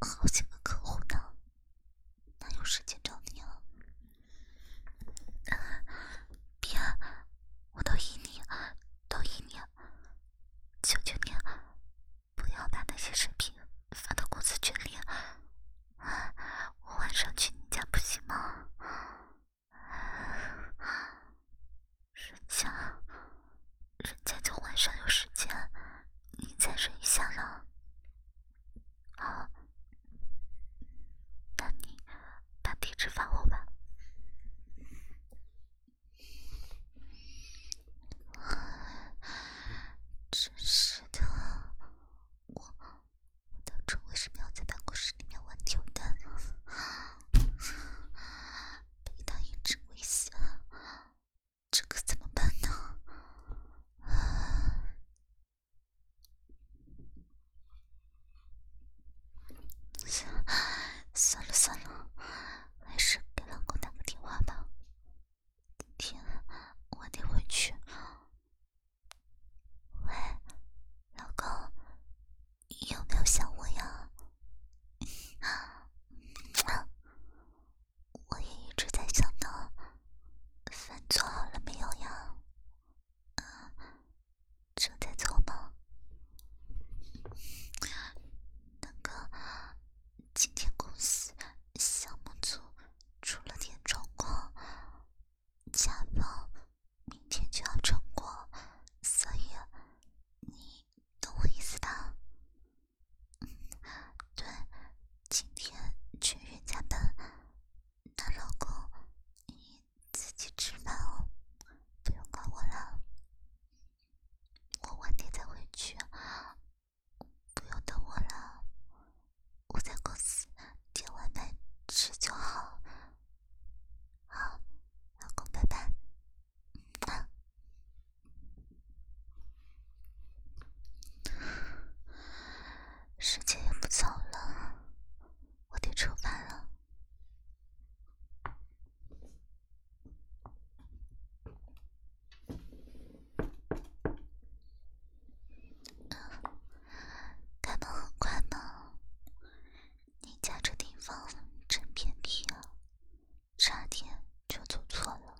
好几个客户呢，哪有时间找你啊？别，我都依你，都依你，求求你，不要把那些视频发到公司群里。我晚上去你家不行吗？人家就晚上有时间，你再忍一下了。好，那你把地址发我吧。真是的，我当初为什么要在办公室里面玩跳蛋？被他一直威胁，这可怎么办呢？算了算了，还是给老公打个电话吧。今天我得回去。喂，老公，有没有想我呀？我也一直在想呢，饭做好了没有呀？正在做吗？那个，今天公司项目组出了点状况，甲方明天就要成果，所以你懂我意思吧？对，今天全员加班，那老公你自己吃饭哦，不用管我了。我晚点再回去，不用等我了。我在公司点外卖吃就好。好，老公，拜拜。时间也不早了，我得出发了。开门很快吗？你家这地方真偏僻啊，差点就走错了。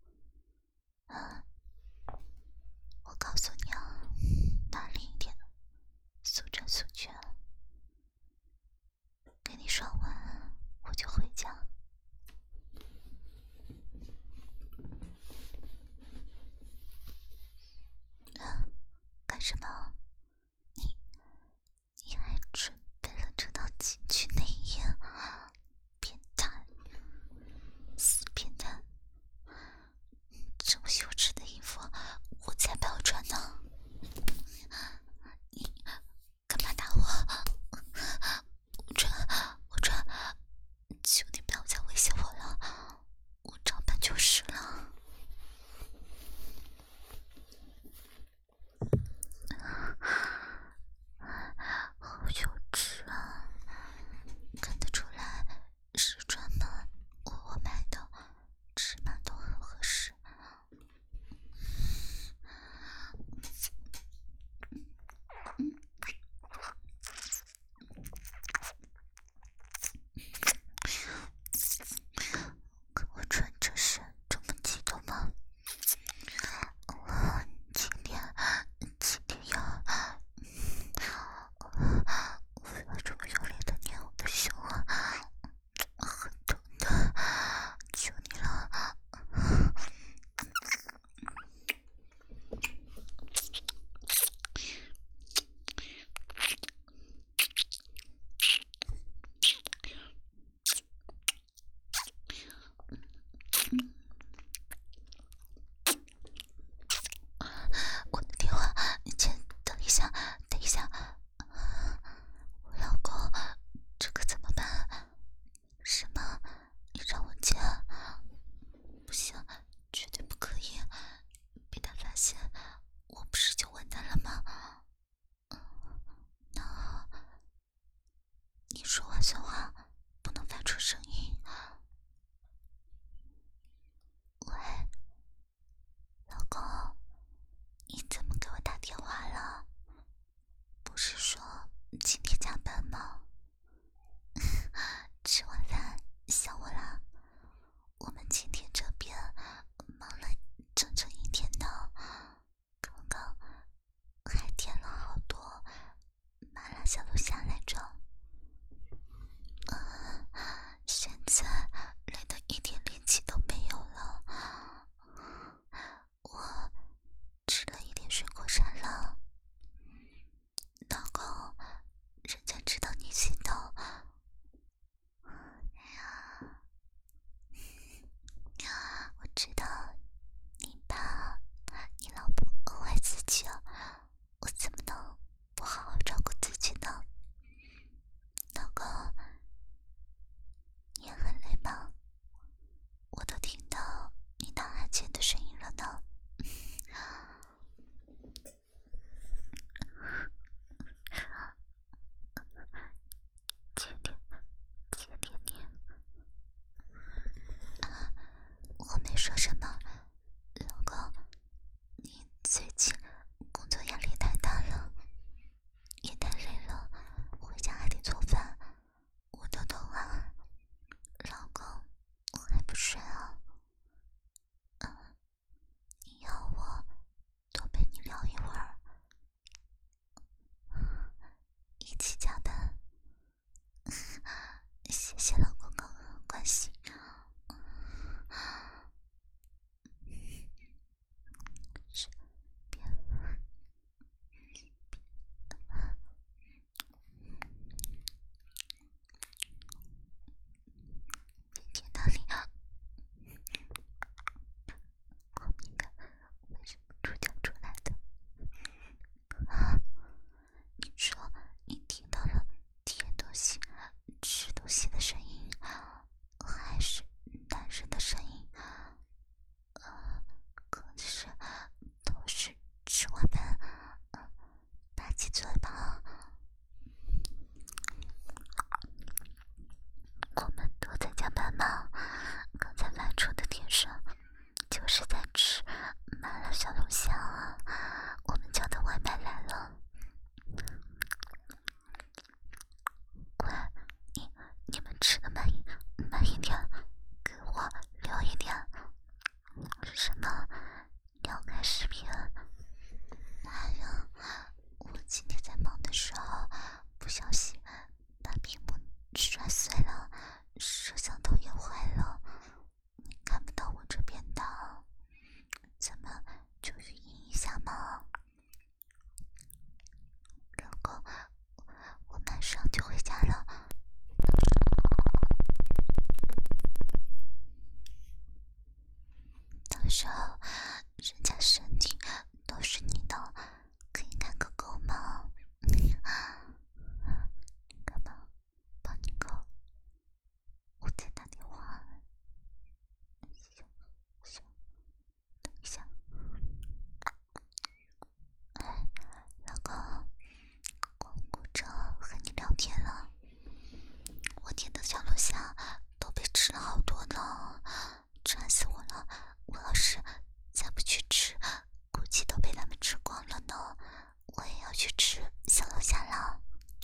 我告诉你啊，大力一点，速战速决。跟你说完，我就回家。干什么？你还准备了这套情趣内衣？ 谢老公公关心。别听到你我敏感，为什么主讲出来的？你说你听到了舔东西、吃东西的声音，还是男人的声音？可是都是吃完饭，吧唧嘴巴。我们都在加班吗？刚才发出的甜声，就是在吃麻辣小龙虾啊！我们叫的外卖来了。乖，你们吃的慢一点，给我留一点。什么？你要看视频？哎呀，我今天在忙的时候，不小心把屏幕摔碎了，摄像头也坏了，你看不到我这边的，怎么就语音一下嘛？老公，我马上就回家了。到时候人家身体都是你的，可以看个够吗？干嘛？帮你够？我在打电话。行，等一下。哎，老公，光顾着和你聊天了，我点的小龙虾都被吃了好多呢，馋死我了！我要是再不去吃，估计都被他们吃光了呢。我也要去吃小龙虾了。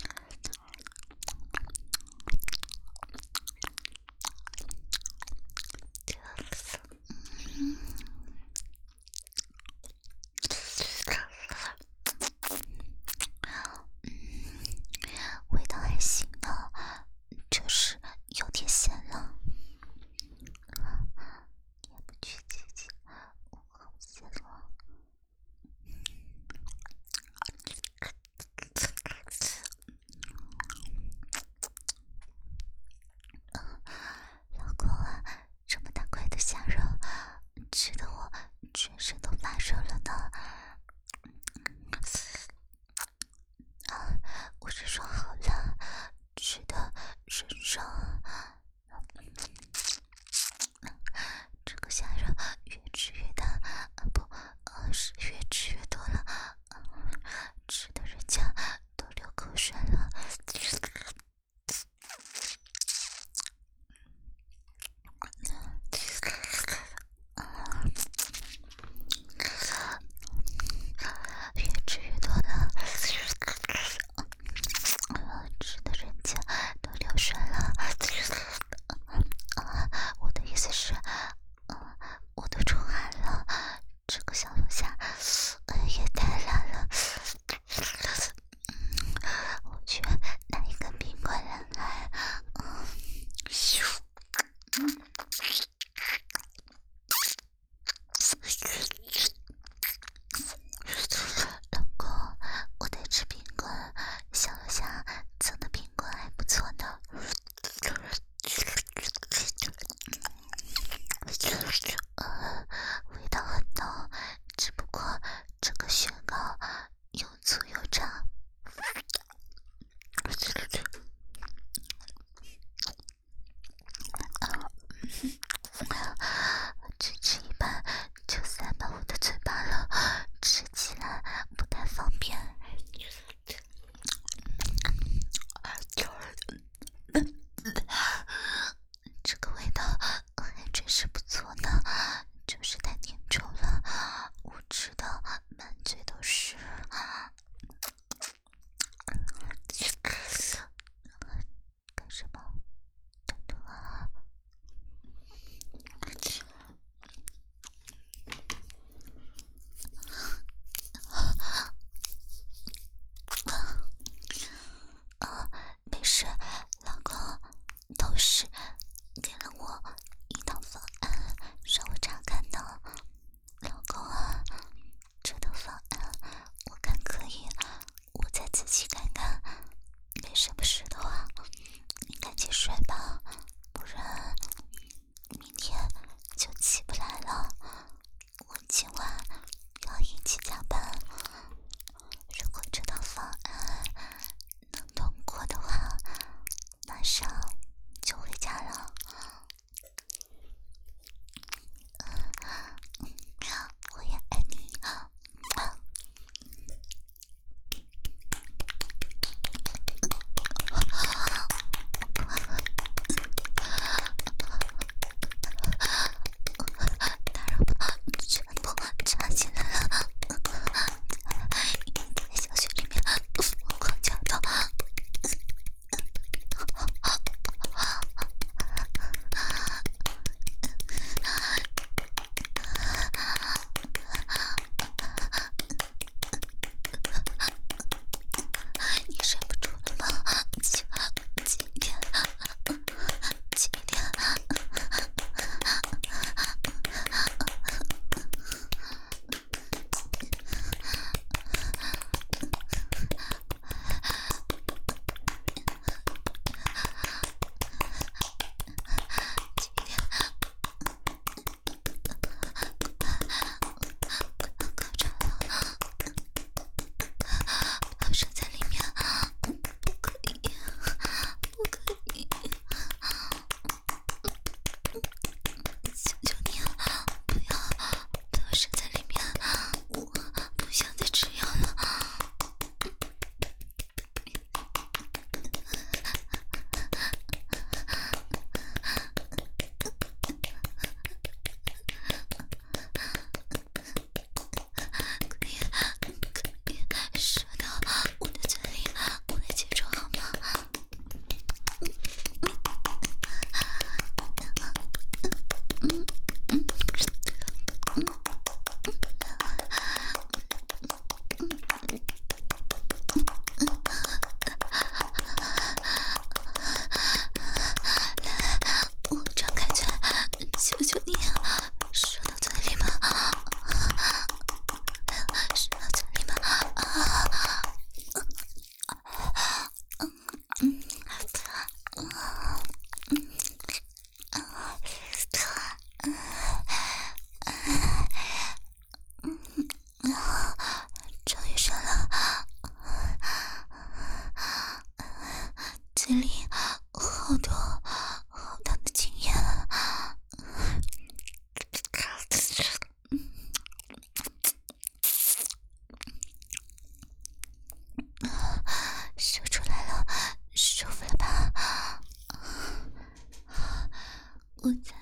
味道还行呢，就是有点咸了。也不去挤挤，我好咸了。老公啊，这么大块的虾肉，吃的我全身都发热了呢。我是说好了，吃的身上，这个虾肉越吃越大，是越吃越多了，吃的人家都流口水了。越吃越多了，吃的人家都流水了。我的意思是，我都出汗了。这个小龙虾，哎我在